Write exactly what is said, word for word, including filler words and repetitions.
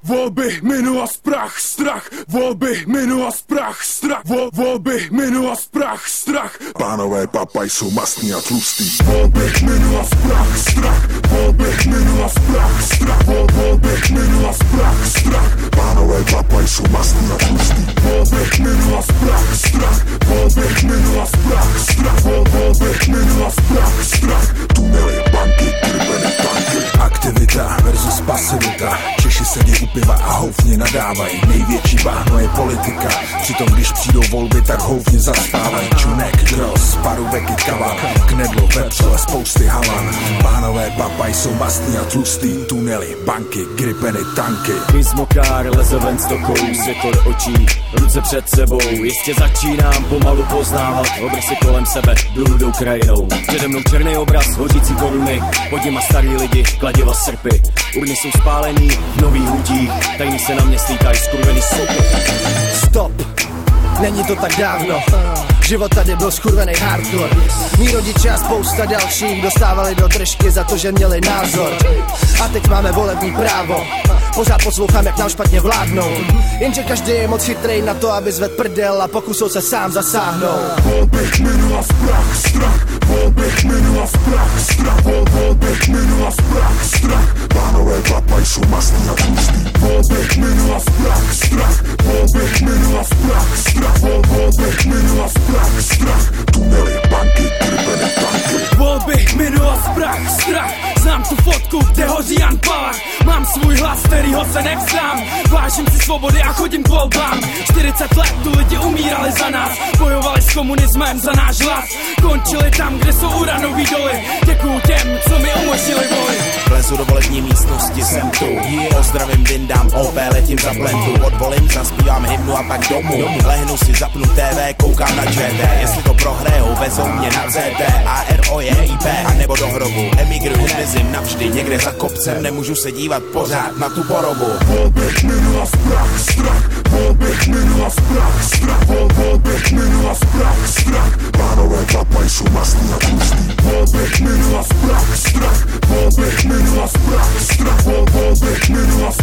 Volby, minulost, prach, strach. Volby, minulost, prach, strach. Vol, volby, minulost, prach, strach. Pánové papaj jsou mastní a tlustý. Volby, minulost, prach, strach. Volby, minulost, prach, strach. Vol, volby, minulost, prach, strach. Pánové papaj jsou mastní a tlustý. Volby, minulost, prach, strach. Volby, minulost, prach, strach. Vol, volby, minulost, prach, strach. Tunely, banky, krveny, tanky. Aktivita versus pasivita. Češi sedí u piva a houfně nadávají. Největší bahno je politika. Přitom když přijdou volby, tak houfně zaspávají. Čunek, gross, parubeky, kava, knedlo, vepřele, spousty halan. Pánové papaj jsou mastní a tlustý. Tunely, banky, gripeny, tanky. Mizmokár leze ven z tokou, světlo do očí, ruce před sebou. Jistě začínám pomalu poznávat obrysy kolem sebe, bludou krajinou. Přede mnou černý obraz, hořící koruny, pod nima starý lidi, kladiva srpy. Urny jsou spálený v nových hutích, tajný se na mě slítají skurvený soupy. Stop, není to tak dávno. Život tady byl skurvený hardcore. Mí rodiče a spousta dalších dostávali do držky za to, že měli názor. A teď máme volební právo. Pořád poslouchám, jak nám špatně vládnou. Jenže každý je moc chytrej na to, aby zved prdel a pokusil se sám zasáhnout. Volby, minulost, prach, strach. Volby, minulost, prach, strach. Vol, volby, minulost, prach, strach. Pánové papaj jsou mastní a tlustý. Volby, minulost, prach, strach. Volby, minulost, prach, strach. Vol, volby, minulost, prach, strach. Tunely, banky, krveny, tanky. Volby, minulost, prach, strach. Znám tu fotku, kde hoří Jan Palach. Mám svůj hlas, kterýho se nevzdám. Vážím si svobody a chodím k volbám. čtyřicet let tu lidi umírali za nás. Bojovali s komunismem za náš hlas. Končili tam, kde jsou uranový doly. Děkuju těm, co mi umožnili volit. Vlezu do volební místnosti, jsem tu. Pozdravím, vyndám O P, letím za plentu. Odvolím, zaspívám hymnu a pak domů. Lehnu si, zapnu T V, koukám na Č T. Jestli to prohrajou, vezou mě na C T. A R O J I P, a nebo do hrobu. Emigruju, zmizím navždy, někde za kopcem. Nemůžu se dívat pořád na tu porobu. Volby, minulost, prach, strach. Volby, minulost, prach, strach. Vol, volby, minulost, prach, strach. Pánové papaj jsou mastní a tlustý. Volby, minulost, prach, strach. Volby, minulost, prach, strach. Vol, volby, minulost,